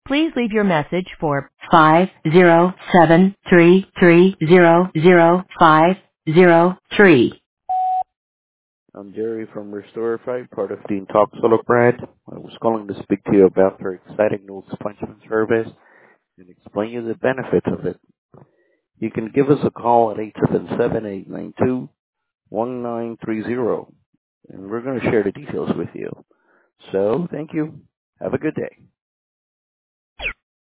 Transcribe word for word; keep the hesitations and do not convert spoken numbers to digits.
Please leave your message for five zero seven three three zero zero five zero three. I'm Jerry from Restorify, part of the Talk Solo brand. I was calling to speak to you about our exciting new expungement service and explain you the benefits of it. You can give us a call at eight seven seven, eight nine two, one nine three zero, and we're going to share the details with you. So, thank you. Have a good day.